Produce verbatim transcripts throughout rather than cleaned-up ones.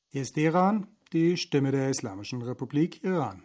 Hier ist Iran, die Stimme der Islamischen Republik Iran.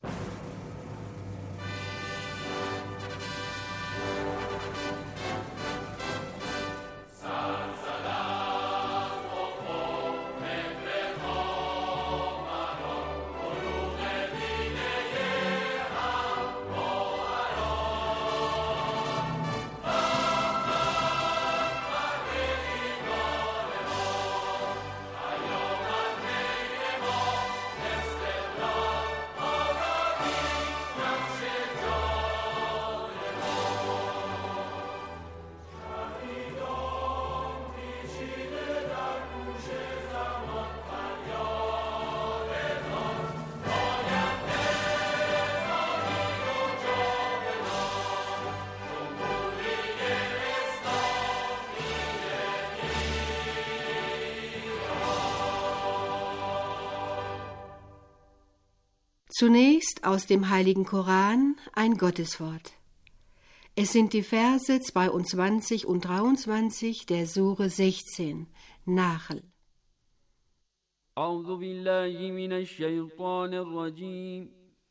Zunächst aus dem Heiligen Koran ein Gotteswort. Es sind die Verse zweiundzwanzig und dreiundzwanzig der Sure sechzehn, Nahl. A'udhu billahi minash shaytanir rajim.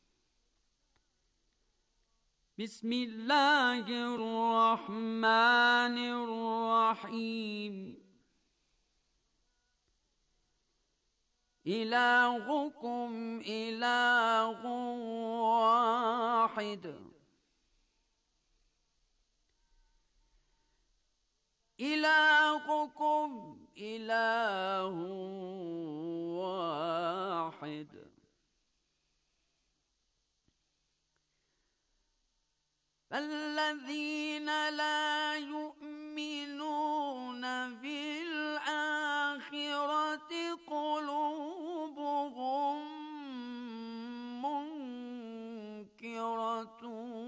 Bismillahir rahmanir rahim. إلهكم إله واحد إلهكم إله واحد فالذين لا يؤمنون بالآخرة قلوبهم منكرة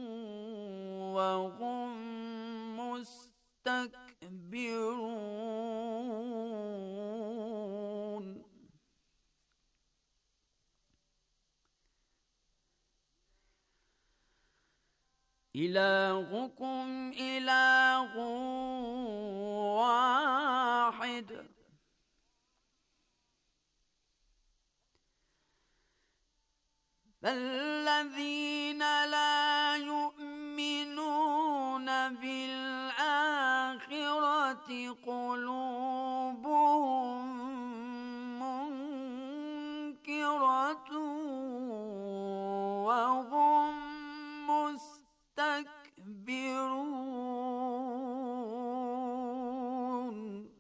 وهم مستكبرون إلهكم إله واحد فالذين لا يؤمنون بالآخرة قلوبهم منكرة وهم مستكبرون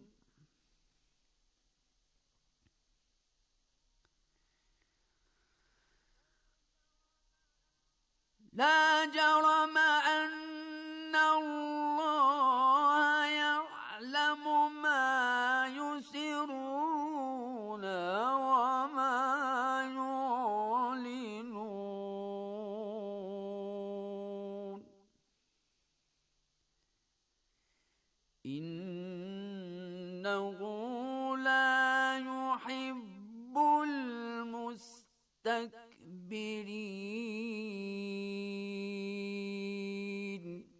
لا جرم أن الله يعلم ما يسرون وما يعلنون إنه لا يحب المستكبرين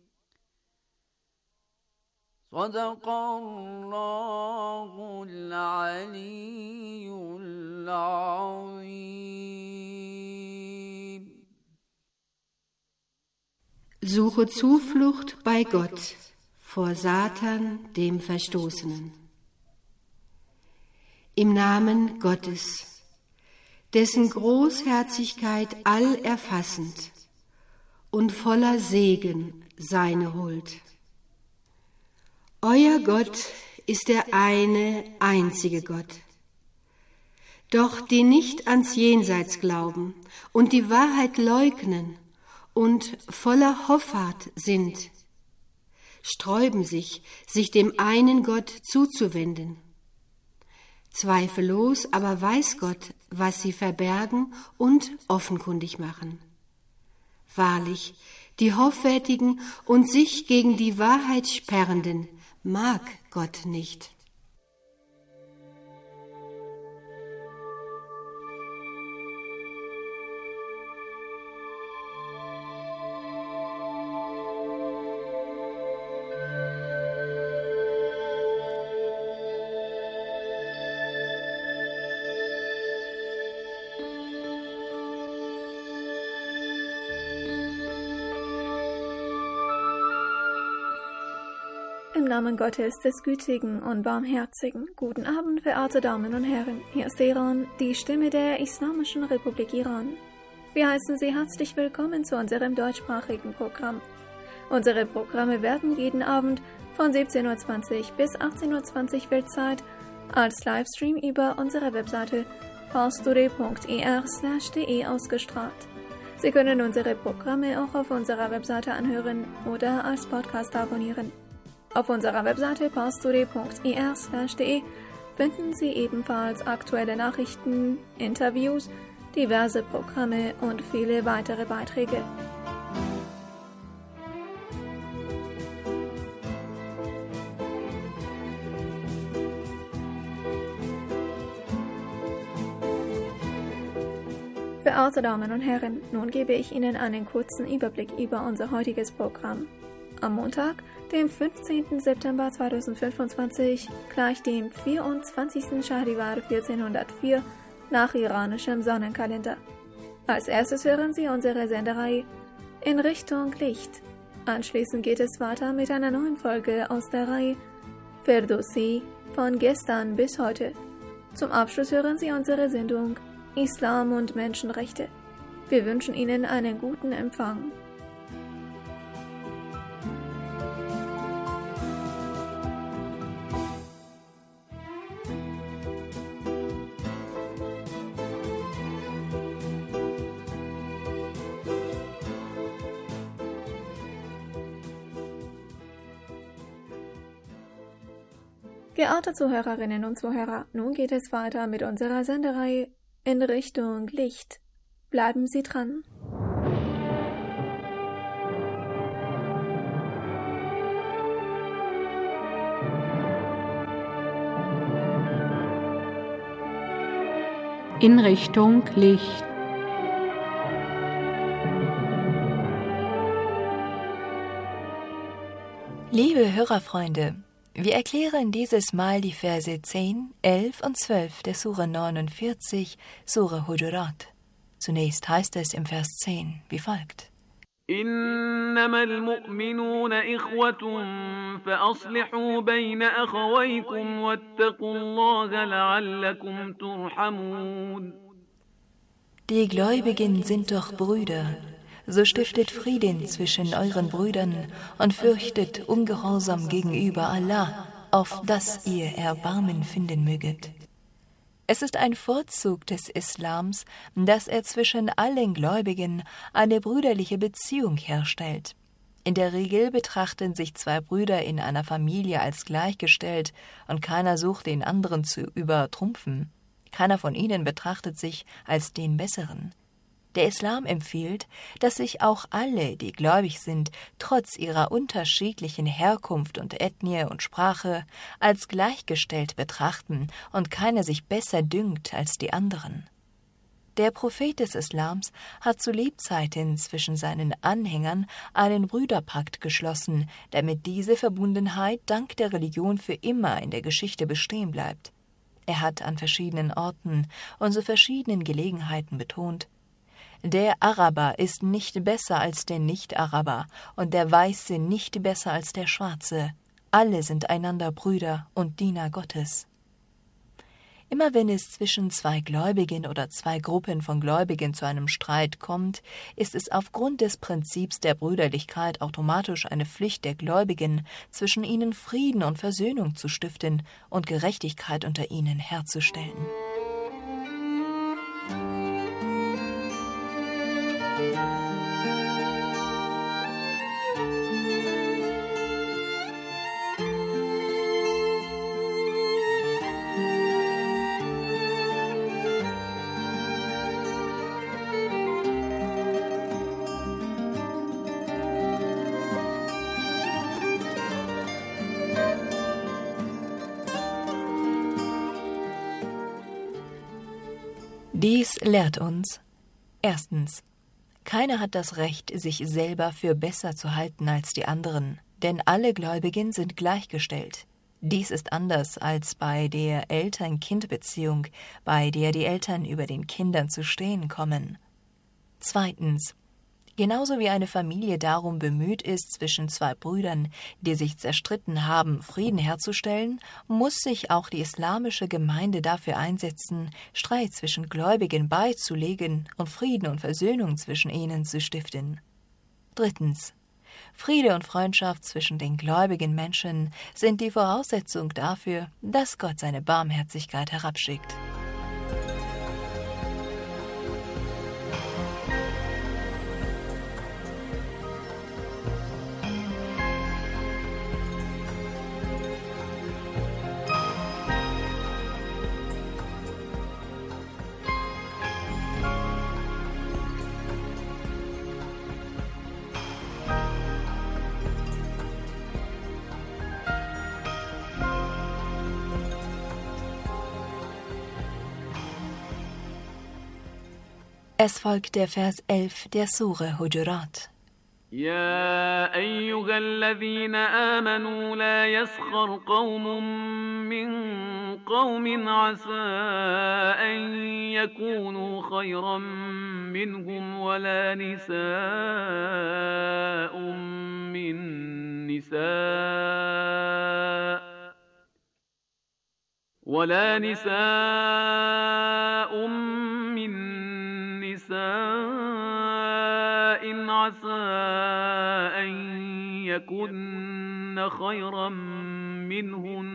صدق الله العلي العظيم. Suche Zuflucht bei Gott vor Satan, dem Verstoßenen. Im Namen Gottes, dessen Großherzigkeit allerfassend und voller Segen seine Huld. Euer Gott ist der eine, einzige Gott. Doch die nicht ans Jenseits glauben und die Wahrheit leugnen und voller Hoffart sind, sträuben sich, sich dem einen Gott zuzuwenden. Zweifellos aber weiß Gott, was sie verbergen und offenkundig machen. Wahrlich, die Hoffärtigen und sich gegen die Wahrheit Sperrenden mag Gott nicht. Namen Gottes, des Gütigen und Barmherzigen. Guten Abend, verehrte Damen und Herren. Hier ist Iran, die Stimme der Islamischen Republik Iran. Wir heißen Sie herzlich willkommen zu unserem deutschsprachigen Programm. Unsere Programme werden jeden Abend von siebzehn Uhr zwanzig bis achtzehn Uhr zwanzig Weltzeit als Livestream über unsere Webseite parstoday punkt e r slash de ausgestrahlt. Sie können unsere Programme auch auf unserer Webseite anhören oder als Podcast abonnieren. Auf unserer Webseite parstoday punkt e r slash de finden Sie ebenfalls aktuelle Nachrichten, Interviews, diverse Programme und viele weitere Beiträge. Verehrte Damen und Herren, nun gebe ich Ihnen einen kurzen Überblick über unser heutiges Programm. Am Montag, dem fünfzehnten September zweitausendfünfundzwanzig, gleich dem vierundzwanzigsten Schahrivar vierzehnhundertvier nach iranischem Sonnenkalender. Als erstes hören Sie unsere Sendereihe In Richtung Licht. Anschließend geht es weiter mit einer neuen Folge aus der Reihe Ferdowsi von gestern bis heute. Zum Abschluss hören Sie unsere Sendung Islam und Menschenrechte. Wir wünschen Ihnen einen guten Empfang. Geehrte Zuhörerinnen und Zuhörer, nun geht es weiter mit unserer Sendereihe In Richtung Licht. Bleiben Sie dran. In Richtung Licht. Liebe Hörerfreunde, wir erklären dieses Mal die Verse zehn, elf und zwölf der Sure neunundvierzig, Sure Hujurat. Zunächst heißt es im Vers zehn wie folgt: إنما المؤمنون إخوة فأصلحوا بين أخويكم واتقوا الله لعلكم ترحمون. Die Gläubigen sind doch Brüder, so stiftet Frieden zwischen euren Brüdern und fürchtet Ungehorsam gegenüber Allah, auf dass ihr Erbarmen finden möget. Es ist ein Vorzug des Islams, dass er zwischen allen Gläubigen eine brüderliche Beziehung herstellt. In der Regel betrachten sich zwei Brüder in einer Familie als gleichgestellt und keiner sucht den anderen zu übertrumpfen. Keiner von ihnen betrachtet sich als den Besseren. Der Islam empfiehlt, dass sich auch alle, die gläubig sind, trotz ihrer unterschiedlichen Herkunft und Ethnie und Sprache, als gleichgestellt betrachten und keiner sich besser dünkt als die anderen. Der Prophet des Islams hat zu Lebzeiten zwischen seinen Anhängern einen Brüderpakt geschlossen, damit diese Verbundenheit dank der Religion für immer in der Geschichte bestehen bleibt. Er hat an verschiedenen Orten und zu verschiedenen Gelegenheiten betont: Der Araber ist nicht besser als der Nicht-Araber und der Weiße nicht besser als der Schwarze. Alle sind einander Brüder und Diener Gottes. Immer wenn es zwischen zwei Gläubigen oder zwei Gruppen von Gläubigen zu einem Streit kommt, ist es aufgrund des Prinzips der Brüderlichkeit automatisch eine Pflicht der Gläubigen, zwischen ihnen Frieden und Versöhnung zu stiften und Gerechtigkeit unter ihnen herzustellen. Dies lehrt uns: Erstens, keiner hat das Recht, sich selber für besser zu halten als die anderen, denn alle Gläubigen sind gleichgestellt. Dies ist anders als bei der Eltern-Kind-Beziehung, bei der die Eltern über den Kindern zu stehen kommen. Zweitens, Genauso wie eine Familie darum bemüht ist, zwischen zwei Brüdern, die sich zerstritten haben, Frieden herzustellen, muss sich auch die islamische Gemeinde dafür einsetzen, Streit zwischen Gläubigen beizulegen und Frieden und Versöhnung zwischen ihnen zu stiften. Drittens. Friede und Freundschaft zwischen den gläubigen Menschen sind die Voraussetzung dafür, dass Gott seine Barmherzigkeit herabschickt. Es folgt der Vers elf der Sure Hujurat. يا أيها الذين آمنوا لا يسخر قوم من قوم عسى أن يكونوا خيرا منهم ولا نساء من نساء ولا نساء من نساء عسى أن يكن خيرا منهن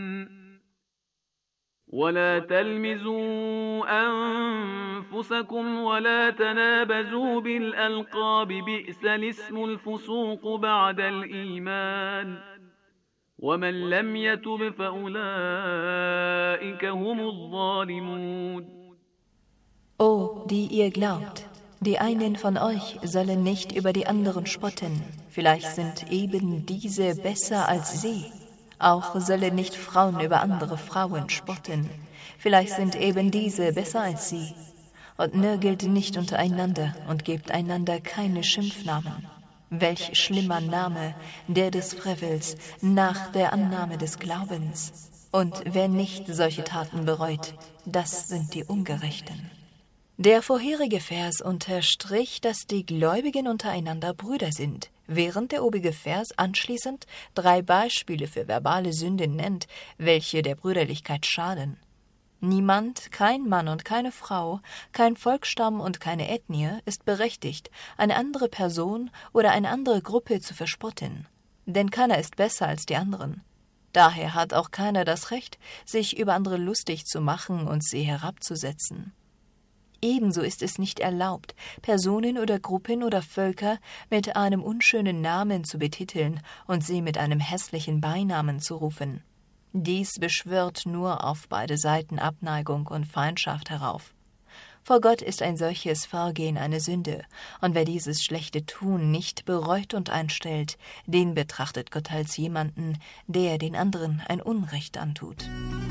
ولا تلمزوا أنفسكم ولا تنابزوا بالألقاب بئس الاسم الفسوق بعد الإيمان ومن لم يتب فأولئك هم الظالمون. O, die ihr glaubt, die einen von euch sollen nicht über die anderen spotten, vielleicht sind eben diese besser als sie. Auch sollen nicht Frauen über andere Frauen spotten, vielleicht sind eben diese besser als sie. Und nörgelt nicht untereinander und gebt einander keine Schimpfnamen. Welch schlimmer Name, der des Frevels, nach der Annahme des Glaubens. Und wer nicht solche Taten bereut, das sind die Ungerechten. Der vorherige Vers unterstrich, dass die Gläubigen untereinander Brüder sind, während der obige Vers anschließend drei Beispiele für verbale Sünden nennt, welche der Brüderlichkeit schaden. Niemand, kein Mann und keine Frau, kein Volksstamm und keine Ethnie ist berechtigt, eine andere Person oder eine andere Gruppe zu verspotten, denn keiner ist besser als die anderen. Daher hat auch keiner das Recht, sich über andere lustig zu machen und sie herabzusetzen. Ebenso ist es nicht erlaubt, Personen oder Gruppen oder Völker mit einem unschönen Namen zu betiteln und sie mit einem hässlichen Beinamen zu rufen. Dies beschwört nur auf beide Seiten Abneigung und Feindschaft herauf. Vor Gott ist ein solches Vorgehen eine Sünde, und wer dieses schlechte Tun nicht bereut und einstellt, den betrachtet Gott als jemanden, der den anderen ein Unrecht antut.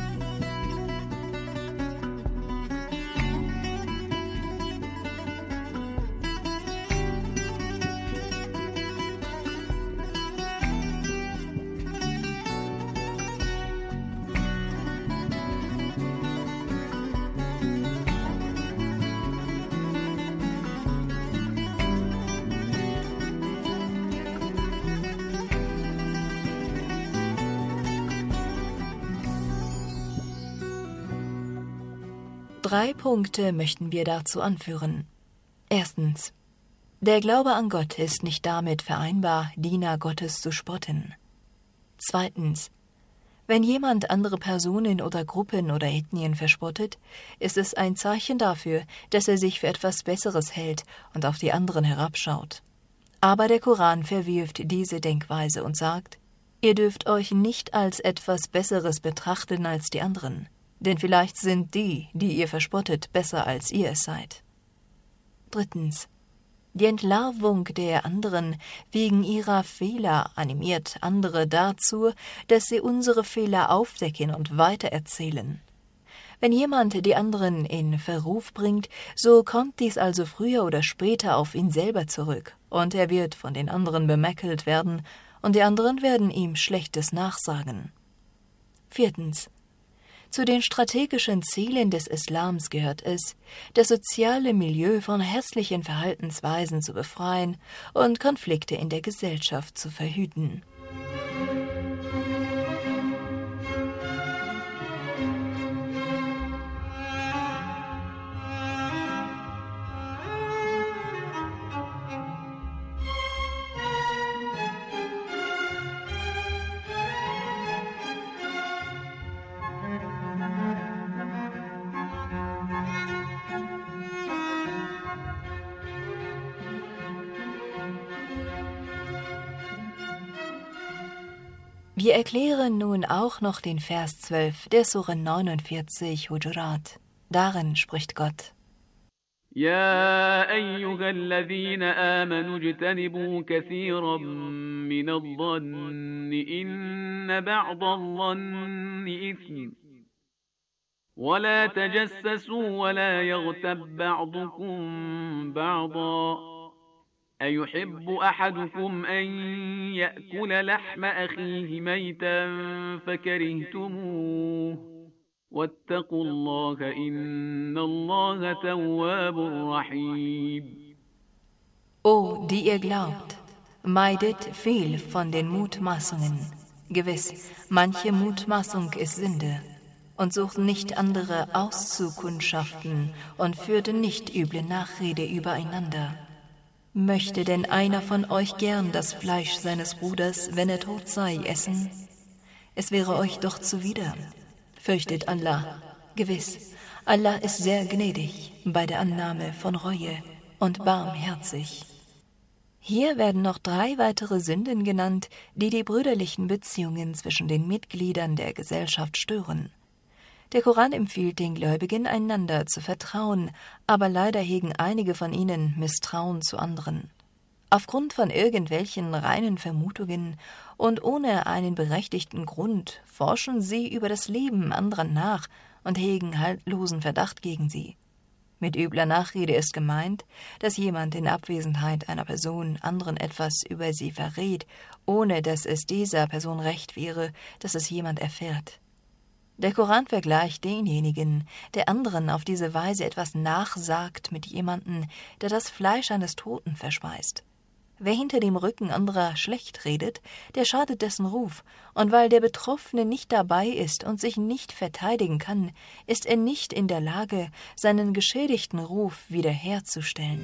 Drei Punkte möchten wir dazu anführen. Erstens. Der Glaube an Gott ist nicht damit vereinbar, Diener Gottes zu spotten. Zweitens. Wenn jemand andere Personen oder Gruppen oder Ethnien verspottet, ist es ein Zeichen dafür, dass er sich für etwas Besseres hält und auf die anderen herabschaut. Aber der Koran verwirft diese Denkweise und sagt, ihr dürft euch nicht als etwas Besseres betrachten als die anderen. Denn vielleicht sind die, die ihr verspottet, besser als ihr es seid. Drittens. Die Entlarvung der anderen wegen ihrer Fehler animiert andere dazu, dass sie unsere Fehler aufdecken und weitererzählen. Wenn jemand die anderen in Verruf bringt, so kommt dies also früher oder später auf ihn selber zurück, und er wird von den anderen bemäkelt werden, und die anderen werden ihm Schlechtes nachsagen. Viertens. Zu den strategischen Zielen des Islams gehört es, das soziale Milieu von hässlichen Verhaltensweisen zu befreien und Konflikte in der Gesellschaft zu verhüten. Wir erklären nun auch noch den Vers zwölf der Sure neunundvierzig Hujurat. Darin spricht Gott: يا أيها الذين آمنوا اجتنبوا كثيرا من الظن إن بعض الظن إثم ولا تجسسوا ولا يغتب بعضكم بعضا أيحب أحدكم أن يأكل لحم أخيه ميتا فكرهتموه واتقوا الله إن الله تواب رحيم. O, die ihr glaubt, meidet viel von den Mutmaßungen. Gewiss, manche Mutmaßung ist Sünde. Und sucht nicht andere auszukundschaften und führt nicht üble Nachrede übereinander. Möchte denn einer von euch gern das Fleisch seines Bruders, wenn er tot sei, essen? Es wäre euch doch zuwider. Fürchtet Allah. Gewiss, Allah ist sehr gnädig bei der Annahme von Reue und barmherzig. Hier werden noch drei weitere Sünden genannt, die die brüderlichen Beziehungen zwischen den Mitgliedern der Gesellschaft stören. Der Koran empfiehlt den Gläubigen, einander zu vertrauen, aber leider hegen einige von ihnen Misstrauen zu anderen. Aufgrund von irgendwelchen reinen Vermutungen und ohne einen berechtigten Grund forschen sie über das Leben anderer nach und hegen haltlosen Verdacht gegen sie. Mit übler Nachrede ist gemeint, dass jemand in Abwesenheit einer Person anderen etwas über sie verrät, ohne dass es dieser Person recht wäre, dass es jemand erfährt. Der Koran vergleicht denjenigen, der anderen auf diese Weise etwas nachsagt, mit jemandem, der das Fleisch eines Toten verspeist. Wer hinter dem Rücken anderer schlecht redet, der schadet dessen Ruf, und weil der Betroffene nicht dabei ist und sich nicht verteidigen kann, ist er nicht in der Lage, seinen geschädigten Ruf wiederherzustellen.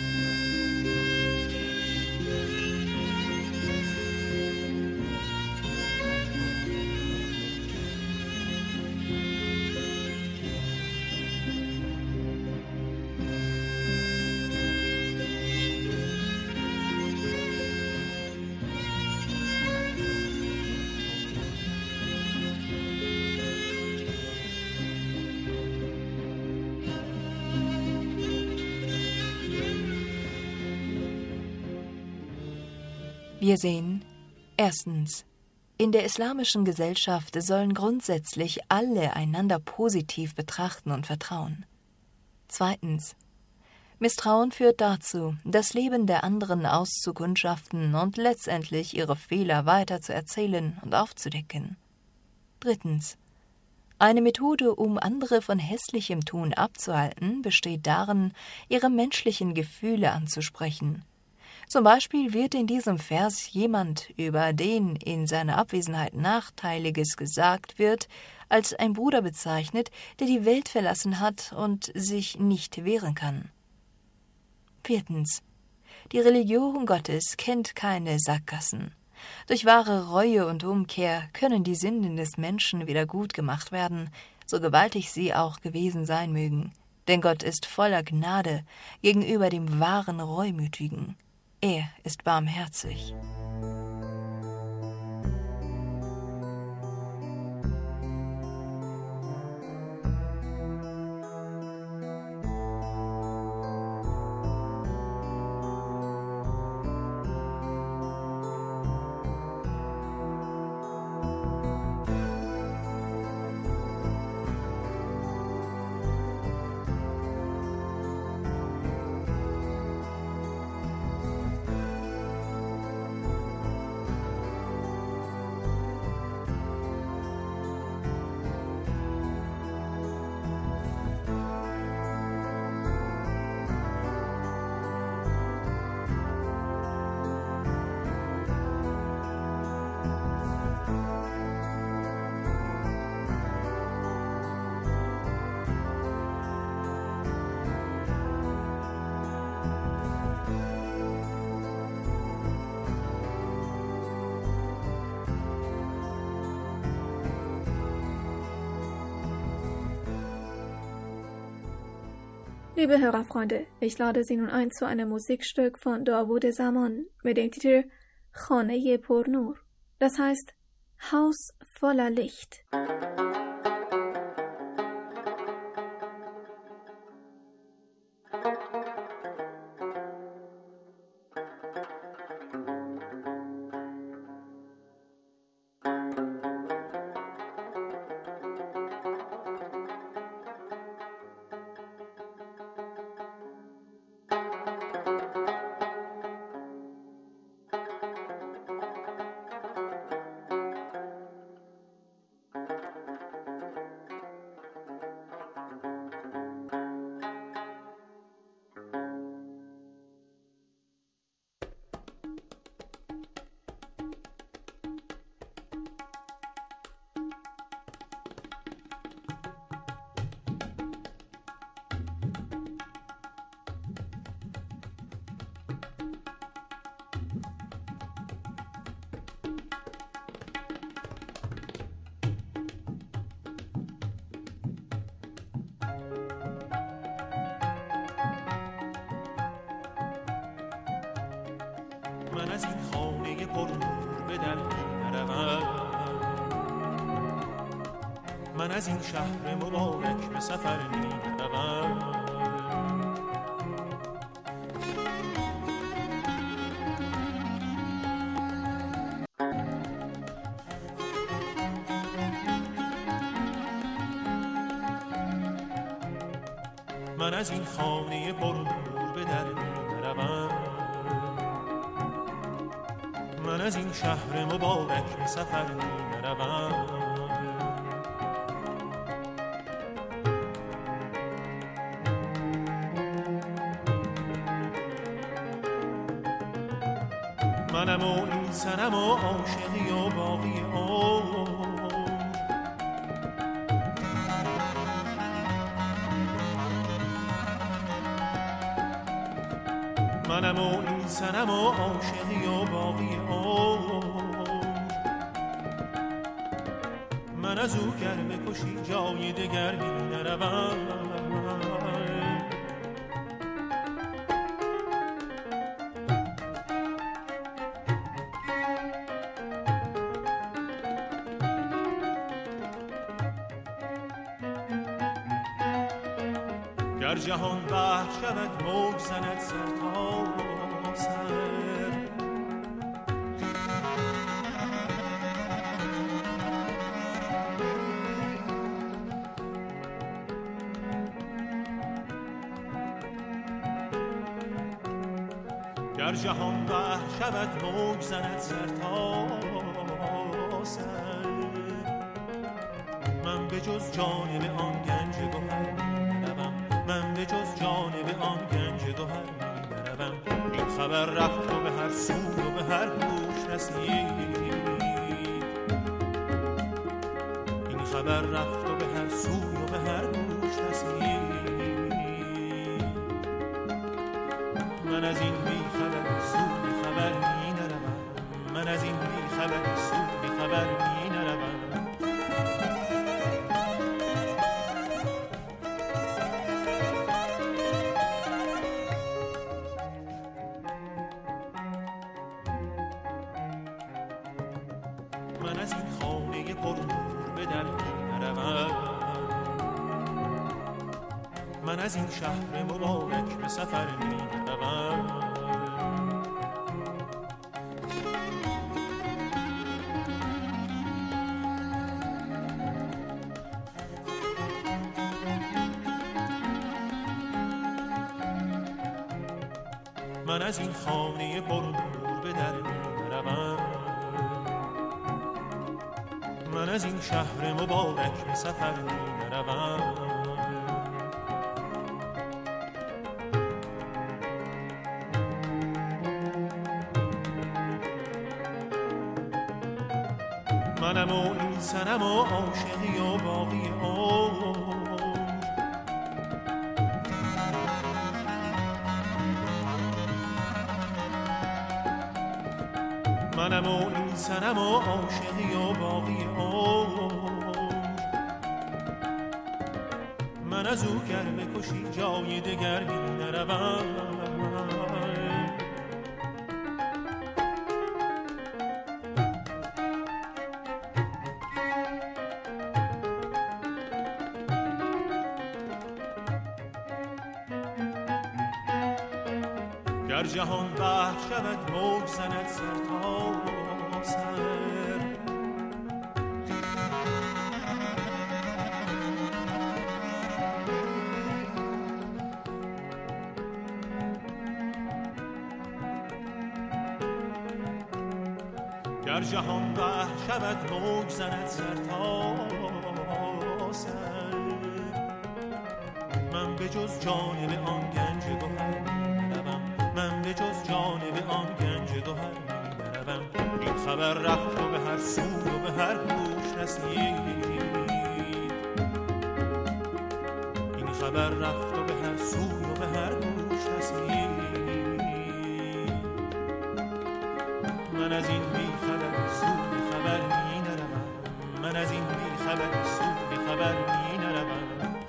Wir sehen, erstens, in der islamischen Gesellschaft sollen grundsätzlich alle einander positiv betrachten und vertrauen. Zweitens, Misstrauen führt dazu, das Leben der anderen auszukundschaften und letztendlich ihre Fehler weiter zu erzählen und aufzudecken. Drittens, eine Methode, um andere von hässlichem Tun abzuhalten, besteht darin, ihre menschlichen Gefühle anzusprechen. Zum Beispiel wird in diesem Vers jemand, über den in seiner Abwesenheit Nachteiliges gesagt wird, als ein Bruder bezeichnet, der die Welt verlassen hat und sich nicht wehren kann. Viertens. Die Religion Gottes kennt keine Sackgassen. Durch wahre Reue und Umkehr können die Sünden des Menschen wieder gut gemacht werden, so gewaltig sie auch gewesen sein mögen. Denn Gott ist voller Gnade gegenüber dem wahren Reumütigen. Er ist barmherzig. Liebe Hörerfreunde, ich lade Sie nun ein zu einem Musikstück von Dawud Zaman mit dem Titel Khane Por Nur, das heißt Haus voller Licht. من از این خانه پر نور به در نروم، من از این شهر مبارک به سفر می روم. من از این خانه پر نور به در می روم، من از این شهر مبارک به سفر می روم. منم و این سنم و عاشقی و باقی عمر، منم و این سنم و عاشقی و باقی عمر. من از او گر بکشی جای دگر می نروم. گر جهان بحر شود موج زند سر تا سر، گر جهان بحر شود موج زند سر تا سر، من به جز جانب آن گنج گهر نروم، من به جز جانب آن گنج گهر می نروم. این خبر رفت و به هر سوی و به هر گوش رسید، این خبر رفت و به هر سوی و به هر گوش رسید. من از این بی خبر سوی خبر می نروم، من از این بی خبر سوی خبر می نروم. من از این خانه پر نور به در می نروم، من از این شهر مبارک به سفر می نروم. من از این خانه پر نور به در می نروم، من از این شهر مبارک به سفر می نروم. منم و این سنم و عاشقی و باقی عمر، منم و این سنم و عاشقی و باقی عمر. من من از او گر بکشی جای دگر می نروم. گر جهان بحر شود موج زند سر تا سر، گر جهان بحر شود موج زند سر تا سر، من به جز جانب آن گنج گهر نروم، من به جز جانب آن گنج گهر نروم. این خبر رفت و به هر سو و به هر گوش رسید، این خبر رفت و به هر سو و به هر گوش رسید. من از این بی خبر سوی خبر می نروم، من از این بی خبر سوی خبر می نروم.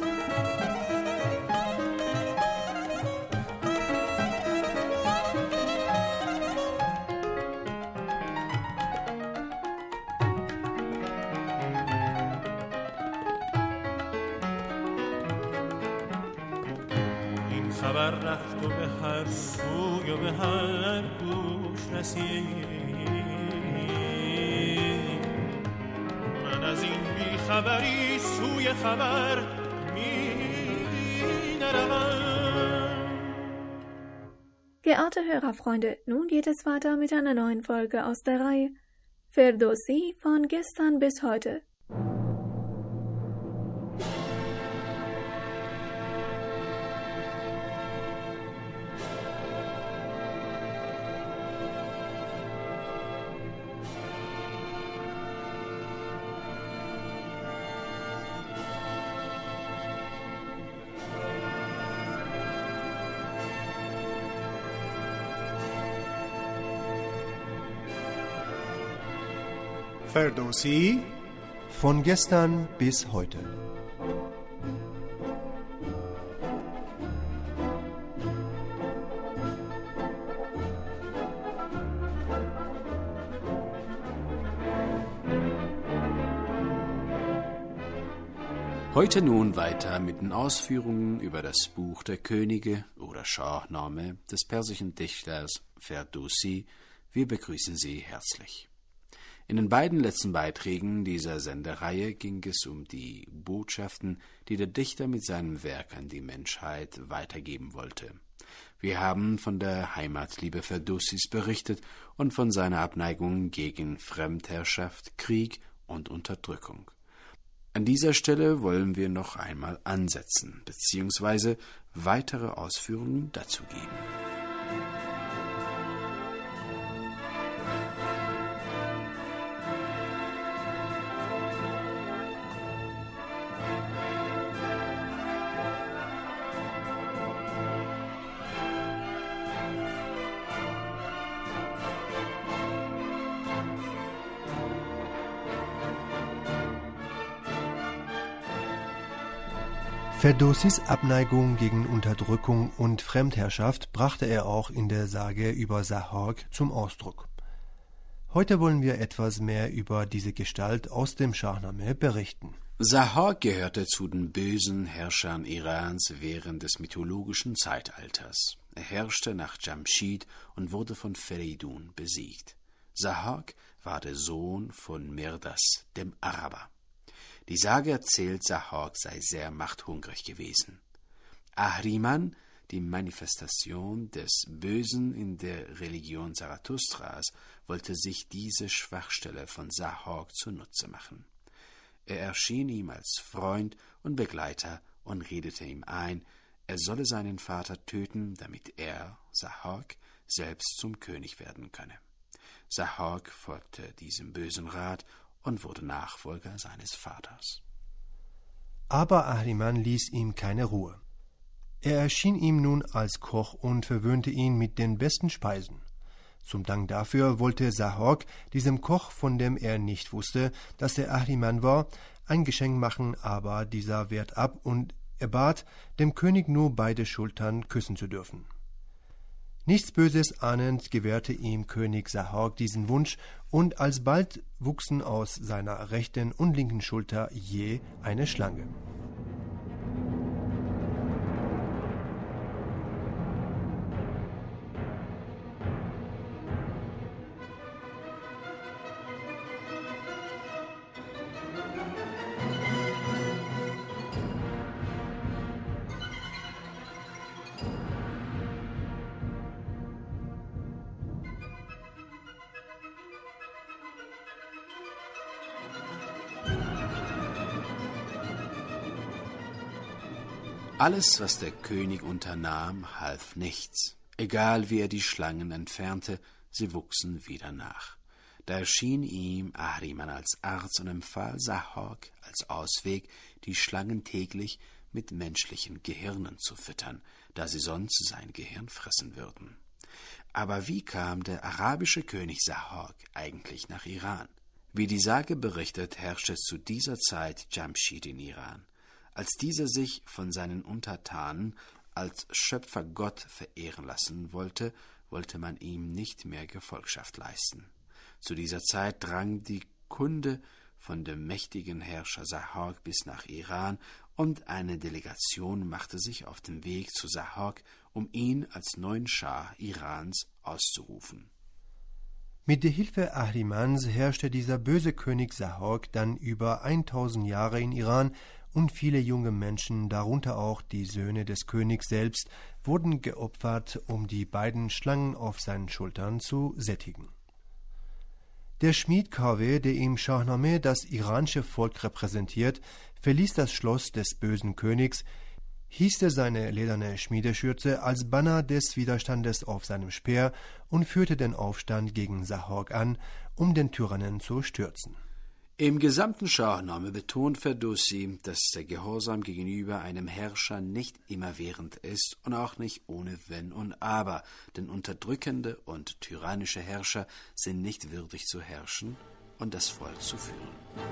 این خبر رفت و به هر سوی و به هر گوش رسید. از این بی خبری سوی خبر می نروم. Geehrte Hörerfreunde, nun geht es weiter mit einer neuen Folge aus der Reihe Ferdowsi von gestern bis heute. Ferdowsi von gestern bis heute. Heute nun weiter mit den Ausführungen über das Buch der Könige oder Shahnameh des persischen Dichters Ferdowsi. Wir begrüßen Sie herzlich. In den beiden letzten Beiträgen dieser Sendereihe ging es um die Botschaften, die der Dichter mit seinem Werk an die Menschheit weitergeben wollte. Wir haben von der Heimatliebe Ferdowsis berichtet und von seiner Abneigung gegen Fremdherrschaft, Krieg und Unterdrückung. An dieser Stelle wollen wir noch einmal ansetzen, beziehungsweise weitere Ausführungen dazu geben. Ferdowsis Abneigung gegen Unterdrückung und Fremdherrschaft brachte er auch in der Sage über Sahak zum Ausdruck. Heute wollen wir etwas mehr über diese Gestalt aus dem Shahnameh berichten. Sahak gehörte zu den bösen Herrschern Irans während des mythologischen Zeitalters. Er herrschte nach Jamshid und wurde von Feridun besiegt. Sahak war der Sohn von Mirdas, dem Araber. Die Sage erzählt, Sahak sei sehr machthungrig gewesen. Ahriman, die Manifestation des Bösen in der Religion Zarathustras, wollte sich diese Schwachstelle von Sahak zunutze machen. Er erschien ihm als Freund und Begleiter und redete ihm ein, er solle seinen Vater töten, damit er, Sahak, selbst zum König werden könne. Sahak folgte diesem bösen Rat und wurde Nachfolger seines Vaters. Aber Ahriman ließ ihm keine Ruhe. Er erschien ihm nun als Koch und verwöhnte ihn mit den besten Speisen. Zum Dank dafür wollte Sahak diesem Koch, von dem er nicht wusste, dass er Ahriman war, ein Geschenk machen, aber dieser wehrt ab und Er bat, dem König nur beide Schultern küssen zu dürfen. Nichts Böses ahnend gewährte ihm König Sahak diesen Wunsch, und alsbald wuchsen aus seiner rechten und linken Schulter je eine Schlange. Alles, was der König unternahm, half nichts. Egal wie er die Schlangen entfernte, sie wuchsen wieder nach. Da erschien ihm Ahriman als Arzt und empfahl Sahak als Ausweg, die Schlangen täglich mit menschlichen Gehirnen zu füttern, da sie sonst sein Gehirn fressen würden. Aber wie kam der arabische König Sahak eigentlich nach Iran? Wie die Sage berichtet, herrschte zu dieser Zeit Jamshid in Iran. Als dieser sich von seinen Untertanen als Schöpfergott verehren lassen wollte, wollte man ihm nicht mehr Gefolgschaft leisten. Zu dieser Zeit drang die Kunde von dem mächtigen Herrscher Sahak bis nach Iran, und eine Delegation machte sich auf den Weg zu Sahak, um ihn als neuen Schah Irans auszurufen. Mit der Hilfe Ahrimans herrschte dieser böse König Sahak dann über tausend Jahre in Iran, und viele junge Menschen, darunter auch die Söhne des Königs selbst, wurden geopfert, um die beiden Schlangen auf seinen Schultern zu sättigen. Der Schmied Kaveh, der im Shahnameh das iranische Volk repräsentiert, verließ das Schloss des bösen Königs, hießte seine lederne Schmiedeschürze als Banner des Widerstandes auf seinem Speer und führte den Aufstand gegen Sahak an, um den Tyrannen zu stürzen. Im gesamten Shahnameh betont Ferdowsi, dass der Gehorsam gegenüber einem Herrscher nicht immerwährend ist und auch nicht ohne Wenn und Aber, denn unterdrückende und tyrannische Herrscher sind nicht würdig zu herrschen und das Volk zu führen.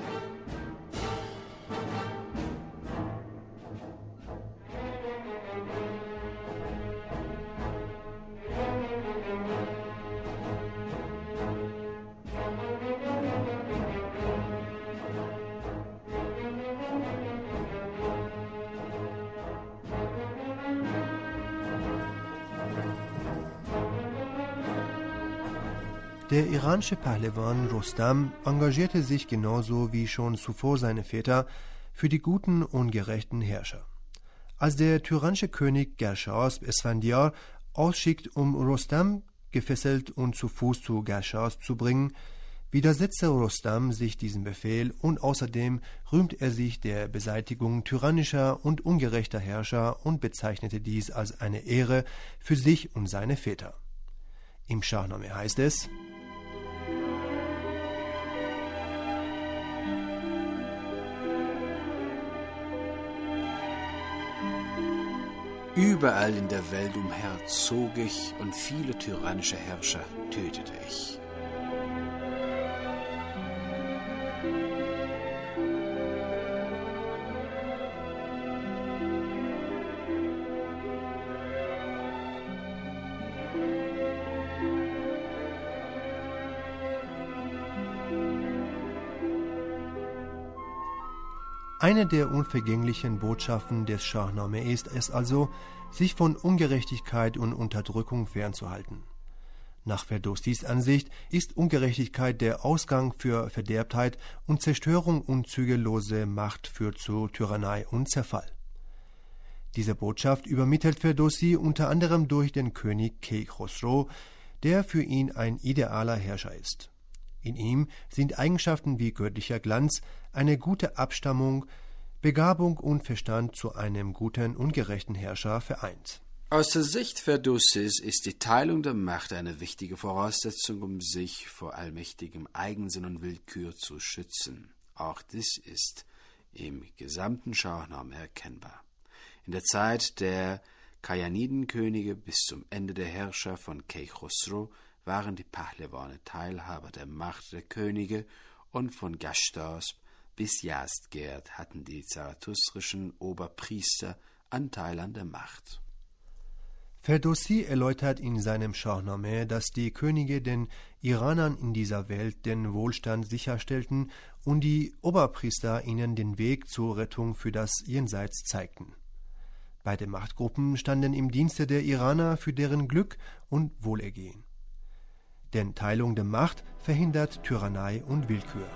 Der iranische Pahlewan Rustam engagierte sich genauso wie schon zuvor seine Väter für die guten und gerechten Herrscher. Als der tyrannische König Gershasp Esfandiar ausschickt, um Rustam gefesselt und zu Fuß zu Gershasp zu bringen, widersetzte Rustam sich diesem Befehl, und außerdem rühmt er sich der Beseitigung tyrannischer und ungerechter Herrscher und bezeichnete dies als eine Ehre für sich und seine Väter. Im Shahnameh heißt es: Überall in der Welt umher zog ich, und viele tyrannische Herrscher tötete ich. Eine der unvergänglichen Botschaften des Shahnameh ist es also, sich von Ungerechtigkeit und Unterdrückung fernzuhalten. Nach Ferdowsis Ansicht ist Ungerechtigkeit der Ausgang für Verderbtheit, und Zerstörung und zügellose Macht führt zu Tyrannei und Zerfall. Diese Botschaft übermittelt Ferdowsi unter anderem durch den König Kay Khosrow, der für ihn ein idealer Herrscher ist. In ihm sind Eigenschaften wie göttlicher Glanz, eine gute Abstammung, Begabung und Verstand zu einem guten und gerechten Herrscher vereint. Aus der Sicht Ferdowsis ist die Teilung der Macht eine wichtige Voraussetzung, um sich vor allmächtigem Eigensinn und Willkür zu schützen. Auch dies ist im gesamten Shahnameh erkennbar. In der Zeit der Kayanidenkönige bis zum Ende der Herrscher von Kay Khosrow waren die Pahlewane Teilhaber der Macht der Könige, und von Gashtasp bis Jasgerd hatten die zarathustrischen Oberpriester Anteil an der Macht. Ferdowsi erläutert in seinem Shahnameh, dass die Könige den Iranern in dieser Welt den Wohlstand sicherstellten und die Oberpriester ihnen den Weg zur Rettung für das Jenseits zeigten. Beide Machtgruppen standen im Dienste der Iraner für deren Glück und Wohlergehen. Denn Teilung der Macht verhindert Tyrannei und Willkür.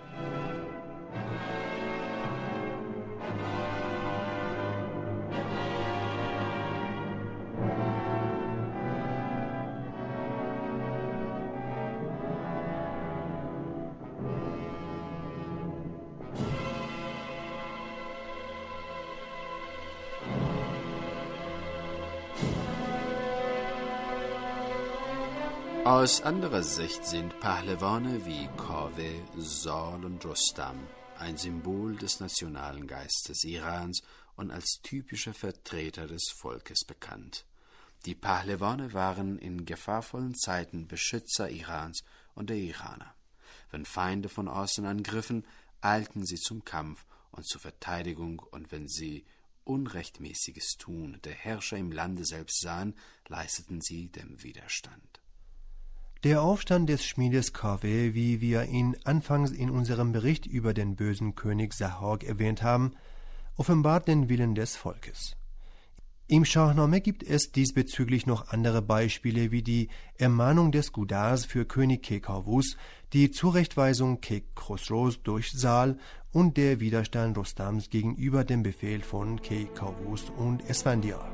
Aus anderer Sicht sind Pahlewane wie Kaveh, Zal und Rostam ein Symbol des nationalen Geistes Irans und als typische Vertreter des Volkes bekannt. Die Pahlewane waren in gefahrvollen Zeiten Beschützer Irans und der Iraner. Wenn Feinde von außen angriffen, eilten sie zum Kampf und zur Verteidigung, und wenn sie unrechtmäßiges Tun der Herrscher im Lande selbst sahen, leisteten sie dem Widerstand. Der Aufstand des Schmiedes Kaveh, wie wir ihn anfangs in unserem Bericht über den bösen König Sahak erwähnt haben, offenbart den Willen des Volkes. Im Shahnameh gibt es diesbezüglich noch andere Beispiele wie die Ermahnung des Gudars für König Kekawus, die Zurechtweisung Kek Khosrows durch Zal und der Widerstand Rostams gegenüber dem Befehl von Kekawus und Esfandiar.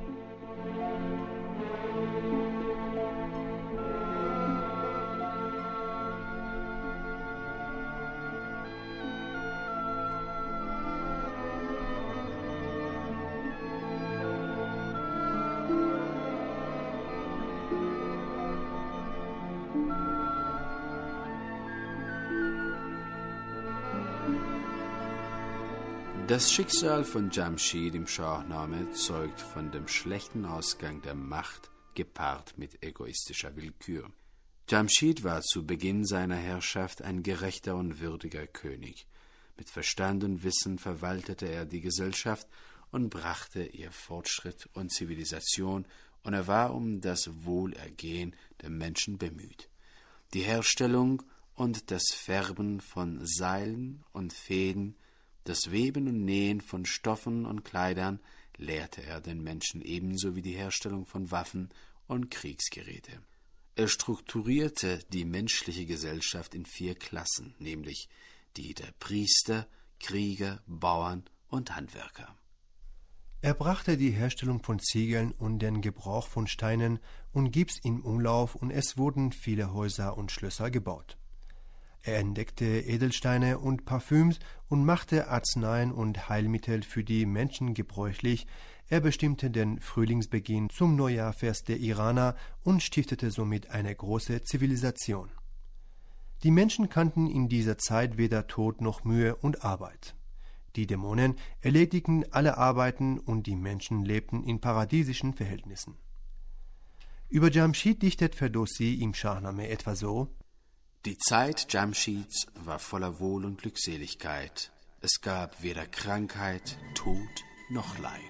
Das Schicksal von Jamshid im Shahnameh zeugt von dem schlechten Ausgang der Macht, gepaart mit egoistischer Willkür. Jamshid war zu Beginn seiner Herrschaft ein gerechter und würdiger König. Mit Verstand und Wissen verwaltete er die Gesellschaft und brachte ihr Fortschritt und Zivilisation, und er war um das Wohlergehen der Menschen bemüht. Die Herstellung und das Färben von Seilen und Fäden, das Weben und Nähen von Stoffen und Kleidern lehrte er den Menschen, ebenso wie die Herstellung von Waffen und Kriegsgeräte. Er strukturierte die menschliche Gesellschaft in vier Klassen, nämlich die der Priester, Krieger, Bauern und Handwerker. Er brachte die Herstellung von Ziegeln und den Gebrauch von Steinen und Gips in Umlauf, und es wurden viele Häuser und Schlösser gebaut. Er entdeckte Edelsteine und Parfüms und machte Arzneien und Heilmittel für die Menschen gebräuchlich. Er bestimmte den Frühlingsbeginn zum Neujahrfest der Iraner und stiftete somit eine große Zivilisation. Die Menschen kannten in dieser Zeit weder Tod noch Mühe und Arbeit. Die Dämonen erledigten alle Arbeiten und die Menschen lebten in paradiesischen Verhältnissen. Über Jamshid dichtet Ferdowsi im Shahnameh etwa so: Die Zeit Jamshids war voller Wohl und Glückseligkeit. Es gab weder Krankheit, Tod noch Leid.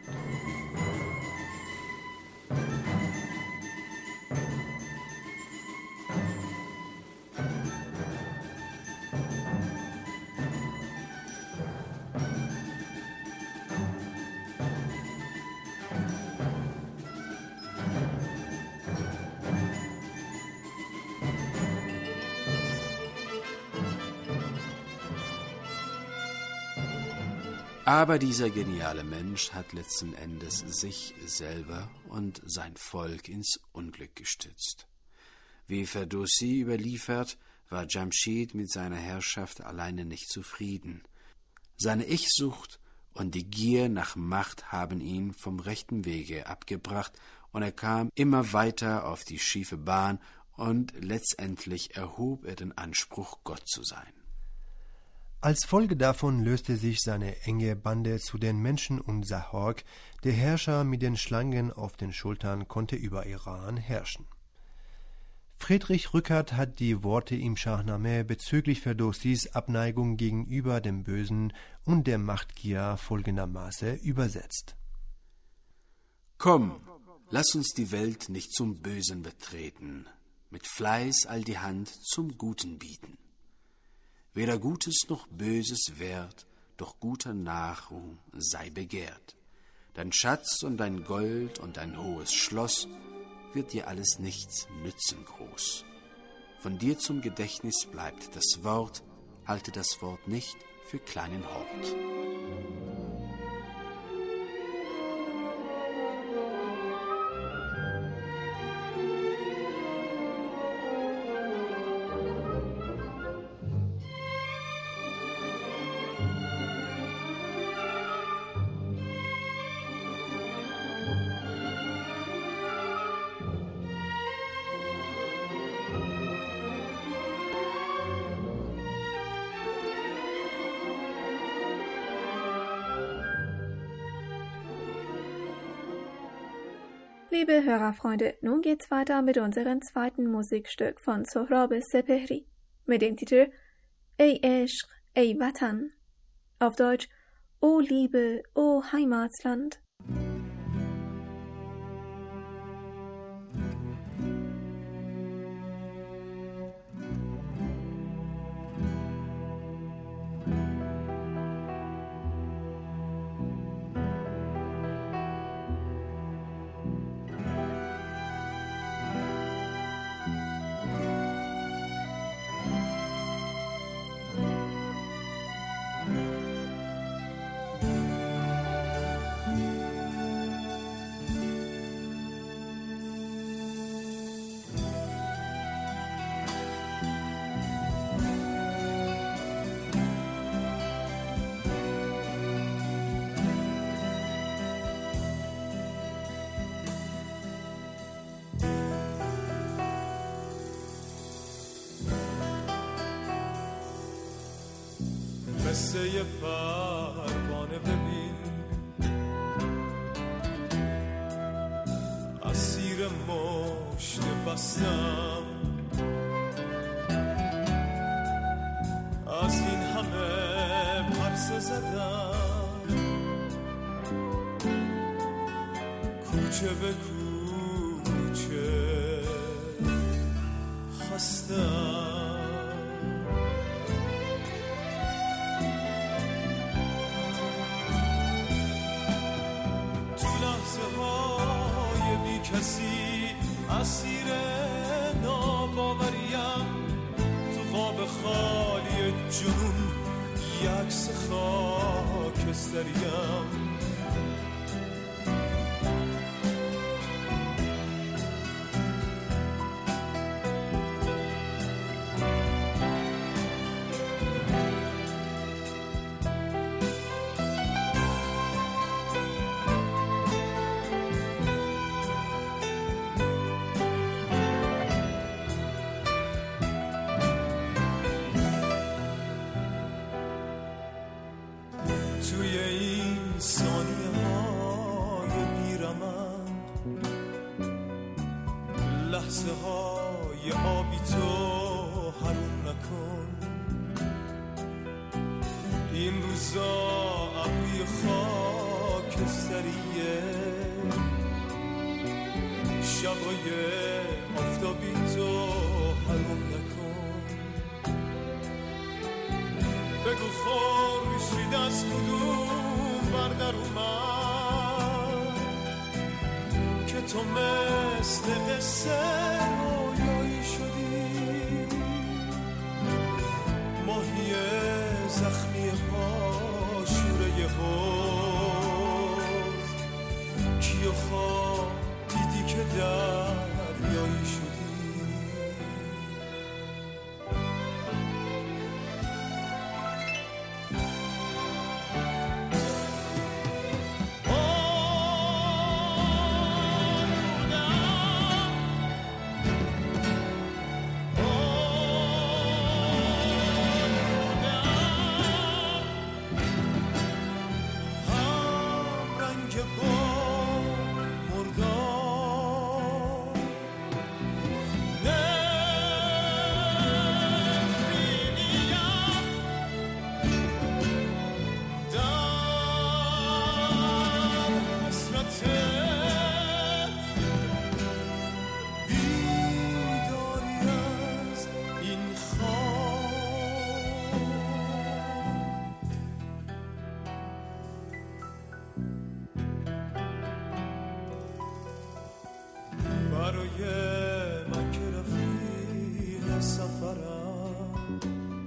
Aber dieser geniale Mensch hat letzten Endes sich selber und sein Volk ins Unglück gestürzt. Wie Ferdowsi überliefert, war Jamshid mit seiner Herrschaft alleine nicht zufrieden. Seine Ich-Sucht und die Gier nach Macht haben ihn vom rechten Wege abgebracht, und er kam immer weiter auf die schiefe Bahn, und letztendlich erhob er den Anspruch, Gott zu sein. Als Folge davon löste sich seine enge Bande zu den Menschen, und Sahak, der Herrscher mit den Schlangen auf den Schultern, konnte über Iran herrschen. Friedrich Rückert hat die Worte im Shahnameh bezüglich Ferdowsis Abneigung gegenüber dem Bösen und der Machtgier folgendermaßen übersetzt. Komm, lass uns die Welt nicht zum Bösen betreten, mit Fleiß all die Hand zum Guten bieten. Weder Gutes noch Böses wert, doch guter Nachruhm sei begehrt. Dein Schatz und dein Gold und dein hohes Schloss wird dir alles nichts nützen groß. Von dir zum Gedächtnis bleibt das Wort, halte das Wort nicht für kleinen Hort. Liebe Hörerfreunde, nun geht's weiter mit unserem zweiten Musikstück von Sohrab Sepehri mit dem Titel Ey Eschq, Ey Watan, auf Deutsch O Liebe, O Heimatland. قصه پروانه ببین، اسیر مشت بستم، از این همه پرسه زدم، کوچه به کوچه خستم. کسی اسیر ناباوریم، تو خواب خالی جنون یکس خاکستریم. توی این ثانیه های بیرمن، لحظه های آبی تو حروم نکن. این روزا ابری خاکستریه، شبای آفتابی تو حروم نکن. بگو خورشید از کدوم بردر اومد که تو مثل قصه رویایی شدی. ماهی زخمی پاشوره حوض، کیو خواب دیدی که دریایی شدی. نه برای من که رفیق سفرم،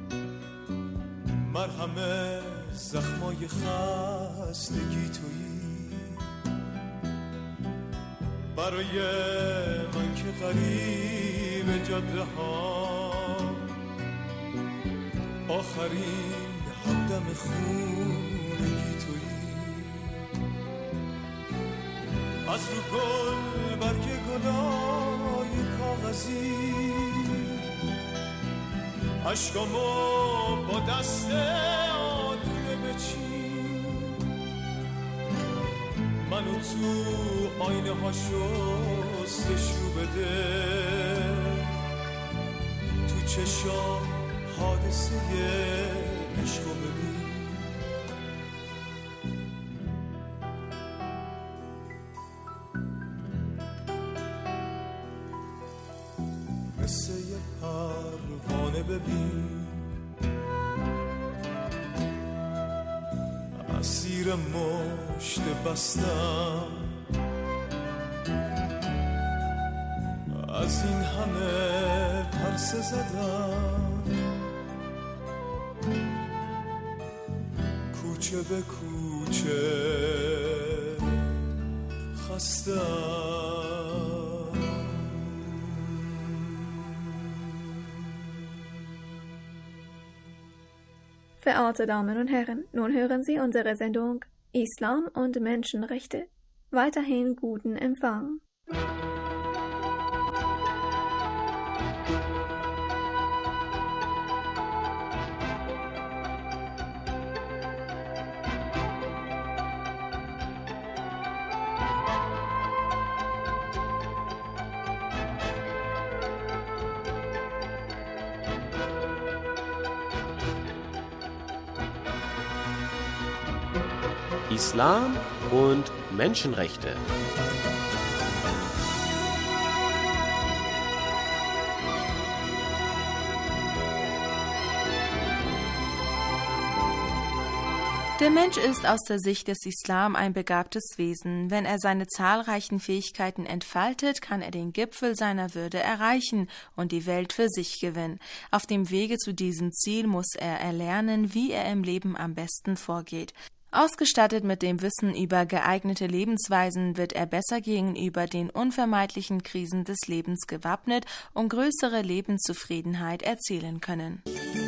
مرهم زخمای خستگی تویی، برای من که غریب جاده ها، آخرین همدم خونگی تویی. از رو گل برگ گلای کاغذی، عشقامو با دست آلوده بچین، منو تو آینه ها شستشو بده، تو چشام حادثه عشقو ببین. مثل یه پروانه ببین، اسیر مشت بستم، از این همه پرسه زدم، کوچه به کوچه خستم. Verehrte Damen und Herren, nun hören Sie unsere Sendung Islam und Menschenrechte. Weiterhin guten Empfang. Islam und Menschenrechte. Der Mensch ist aus der Sicht des Islam ein begabtes Wesen. Wenn er seine zahlreichen Fähigkeiten entfaltet, kann er den Gipfel seiner Würde erreichen und die Welt für sich gewinnen. Auf dem Wege zu diesem Ziel muss er erlernen, wie er im Leben am besten vorgeht. Ausgestattet mit dem Wissen über geeignete Lebensweisen wird er besser gegenüber den unvermeidlichen Krisen des Lebens gewappnet und größere Lebenszufriedenheit erzielen können.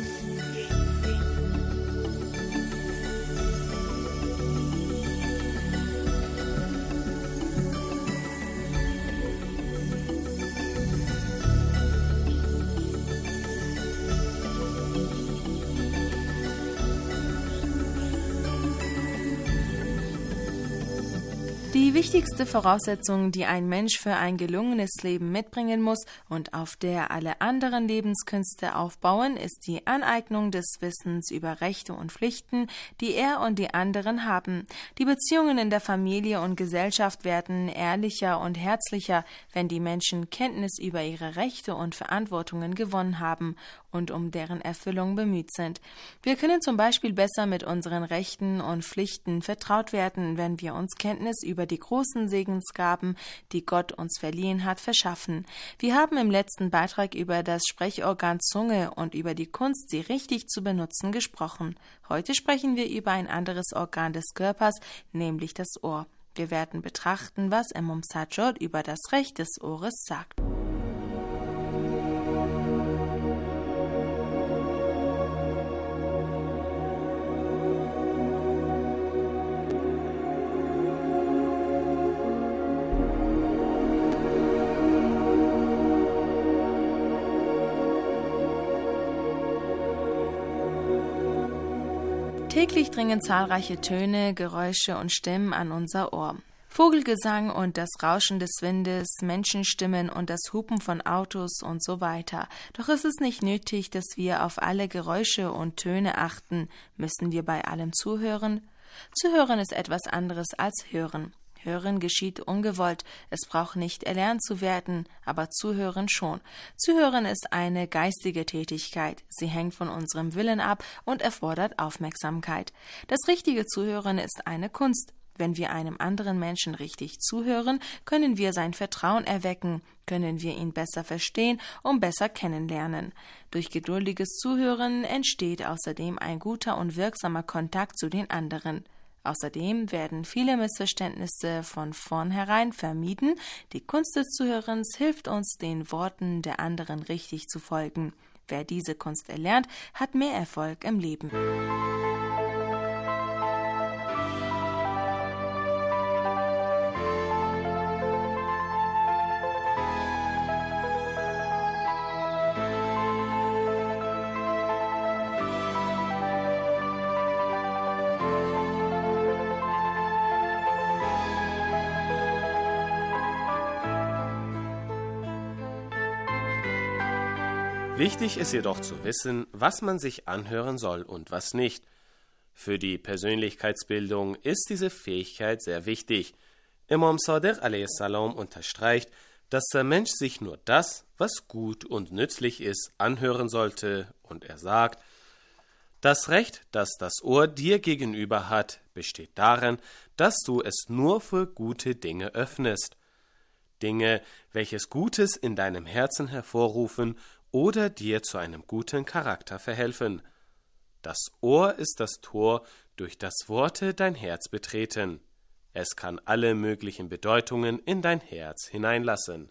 Die wichtigste Voraussetzung, die ein Mensch für ein gelungenes Leben mitbringen muss und auf der alle anderen Lebenskünste aufbauen, ist die Aneignung des Wissens über Rechte und Pflichten, die er und die anderen haben. Die Beziehungen in der Familie und Gesellschaft werden ehrlicher und herzlicher, wenn die Menschen Kenntnis über ihre Rechte und Verantwortungen gewonnen haben und um deren Erfüllung bemüht sind. Wir können zum Beispiel besser mit unseren Rechten und Pflichten vertraut werden, wenn wir uns Kenntnis über die großen Segensgaben, die Gott uns verliehen hat, verschaffen. Wir haben im letzten Beitrag über das Sprechorgan Zunge und über die Kunst, sie richtig zu benutzen, gesprochen. Heute sprechen wir über ein anderes Organ des Körpers, nämlich das Ohr. Wir werden betrachten, was Imam Sajjad über das Recht des Ohres sagt. Täglich dringen zahlreiche Töne, Geräusche und Stimmen an unser Ohr. Vogelgesang und das Rauschen des Windes, Menschenstimmen und das Hupen von Autos und so weiter. Doch es ist nicht nötig, dass wir auf alle Geräusche und Töne achten. Müssen wir bei allem zuhören? Zuhören ist etwas anderes als hören. Hören geschieht ungewollt, es braucht nicht erlernt zu werden, aber Zuhören schon. Zuhören ist eine geistige Tätigkeit, sie hängt von unserem Willen ab und erfordert Aufmerksamkeit. Das richtige Zuhören ist eine Kunst. Wenn wir einem anderen Menschen richtig zuhören, können wir sein Vertrauen erwecken, können wir ihn besser verstehen und besser kennenlernen. Durch geduldiges Zuhören entsteht außerdem ein guter und wirksamer Kontakt zu den anderen. Außerdem werden viele Missverständnisse von vornherein vermieden. Die Kunst des Zuhörens hilft uns, den Worten der anderen richtig zu folgen. Wer diese Kunst erlernt, hat mehr Erfolg im Leben. Wichtig ist jedoch zu wissen, was man sich anhören soll und was nicht. Für die Persönlichkeitsbildung ist diese Fähigkeit sehr wichtig. Imam Sadiq a.s. unterstreicht, dass der Mensch sich nur das, was gut und nützlich ist, anhören sollte, und er sagt: Das Recht, das das Ohr dir gegenüber hat, besteht darin, dass du es nur für gute Dinge öffnest. Dinge, welches Gutes in deinem Herzen hervorrufen oder dir zu einem guten Charakter verhelfen. Das Ohr ist das Tor, durch das Worte dein Herz betreten. Es kann alle möglichen Bedeutungen in dein Herz hineinlassen.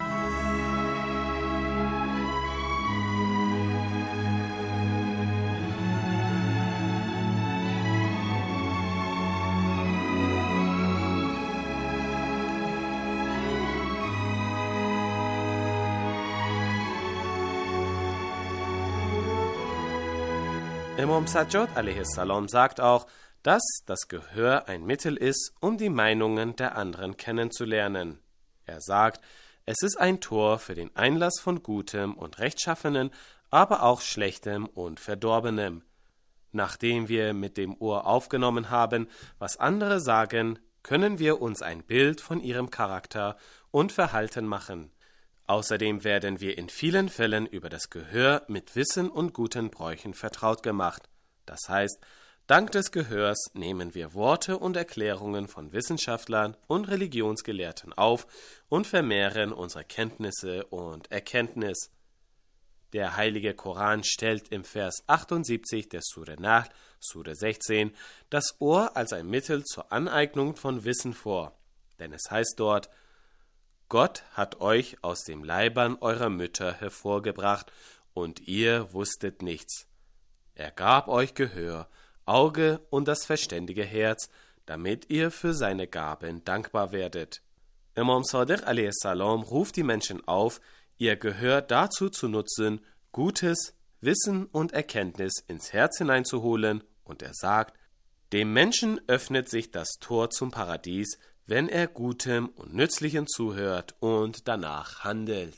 Imam Sajjad a.s. sagt auch, dass das Gehör ein Mittel ist, um die Meinungen der anderen kennenzulernen. Er sagt, es ist ein Tor für den Einlass von Gutem und Rechtschaffenem, aber auch Schlechtem und Verdorbenem. Nachdem wir mit dem Ohr aufgenommen haben, was andere sagen, können wir uns ein Bild von ihrem Charakter und Verhalten machen. Außerdem werden wir in vielen Fällen über das Gehör mit Wissen und guten Bräuchen vertraut gemacht. Das heißt, dank des Gehörs nehmen wir Worte und Erklärungen von Wissenschaftlern und Religionsgelehrten auf und vermehren unsere Kenntnisse und Erkenntnis. Der heilige Koran stellt im Vers achtundsiebzig der Sure Nahl, Sure sechzehn, das Ohr als ein Mittel zur Aneignung von Wissen vor. Denn es heißt dort: Gott hat euch aus dem Leibern eurer Mütter hervorgebracht, und ihr wusstet nichts. Er gab euch Gehör, Auge und das verständige Herz, damit ihr für seine Gaben dankbar werdet. Imam Sadiq a.s. ruft die Menschen auf, ihr Gehör dazu zu nutzen, Gutes, Wissen und Erkenntnis ins Herz hineinzuholen, und er sagt: Dem Menschen öffnet sich das Tor zum Paradies, wenn er Gutem und Nützlichem zuhört und danach handelt.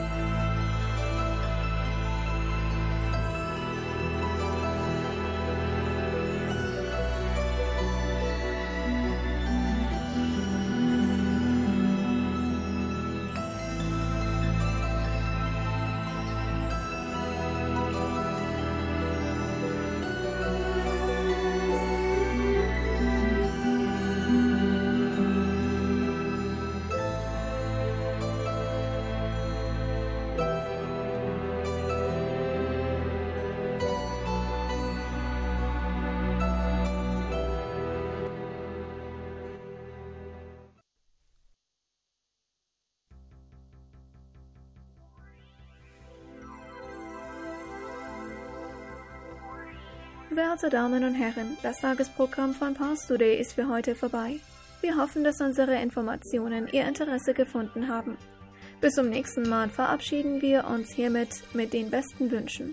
Werte Damen und Herren, das Tagesprogramm von Pars Today ist für heute vorbei. Wir hoffen, dass unsere Informationen Ihr Interesse gefunden haben. Bis zum nächsten Mal verabschieden wir uns hiermit mit den besten Wünschen.